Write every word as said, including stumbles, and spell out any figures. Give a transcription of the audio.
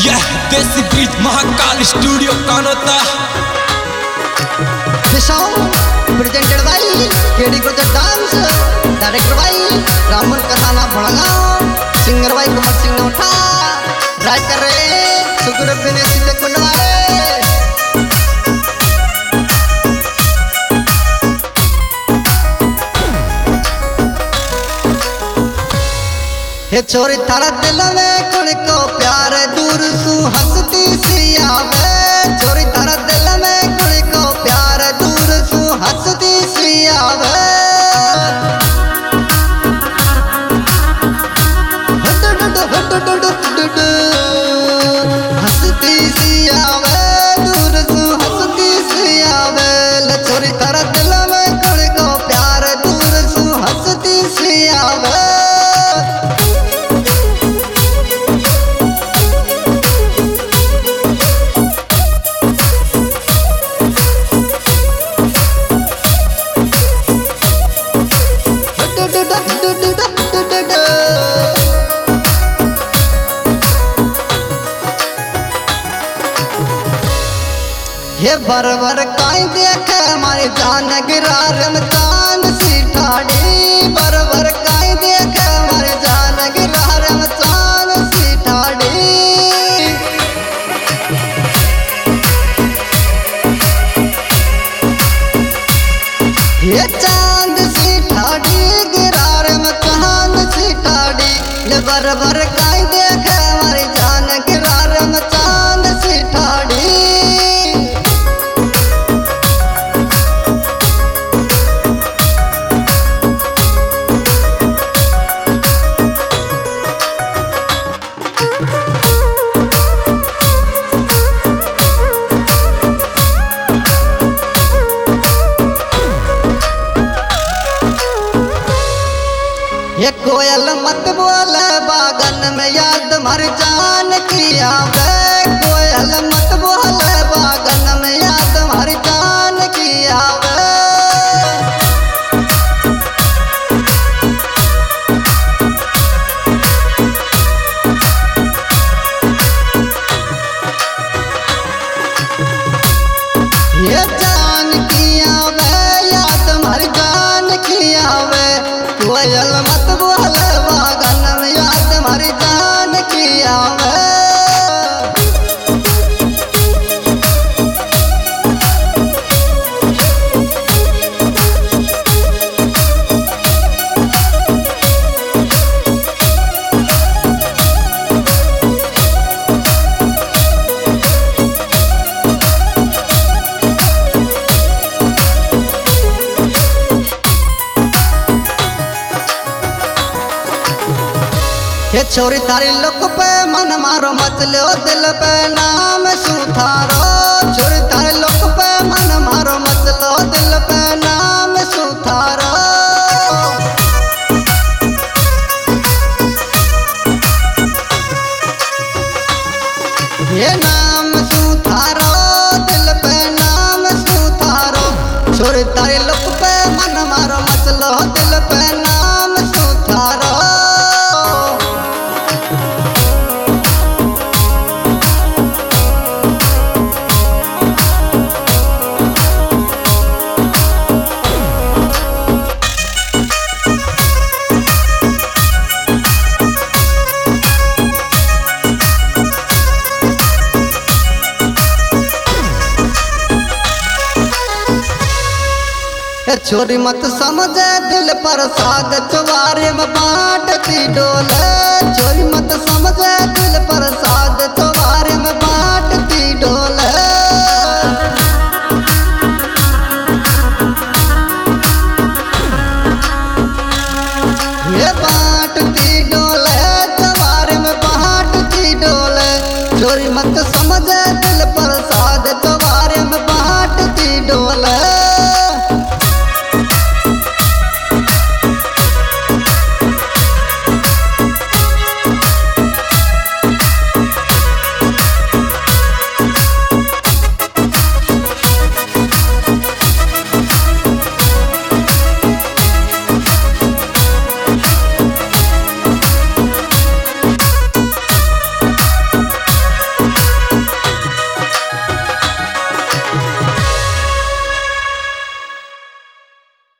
यह desi beat Mahakal studio Kanota presented by KD group dance director by Raman Kathana Bhadgaon singer by Kumar Singh Nautha write कर रहे सुखदेव बिने सीते कुंडवाले हे छोरी थारा दिल में कुण को प्यार दूर सु हंसती सी आवे छोरी थारा दिल में कुण को प्यार दूर सु हंसती सी आवे हंसती सी आवे दूर सु हंसती सी आवे छोरी थारा दिल में कुण को प्यार दूर सु हंसती सी आवे ये बरबर काई देख हमारी जान गिरार में चांद सी ठाड़ी बरबर काई देख हमारी जान गिरार में चांद सी ठाड़ी ये चांद सी ठाड़ी गिरार में चांद सी ठाड़ी ये बरबर काई देख हमारी जान गिरार में चांद सी ठाड़ी ये कोयल मत बोल बागन में याद मर जान की आवे कोयल मत बोल बागन में याद मर जान की आवे ये जान की आवे याद मर जान की आवे कोयल मत बोल बागन में याद मर जान की आवे ये छोरी तारी लोक पे मन मारो मचलो दिल पे नाम सुथारो छोरी तारी लोक पे मन मारो मचलो दिल पे नाम सुथारो ये नाम सुथारो दिल पे नाम सुथारो छोरी तारी लोक पे मन मारो मचलो दिल पे नाम सुथारो छोरी मत समझे दिल पर साग चुवारे में बांटती डोले छोरी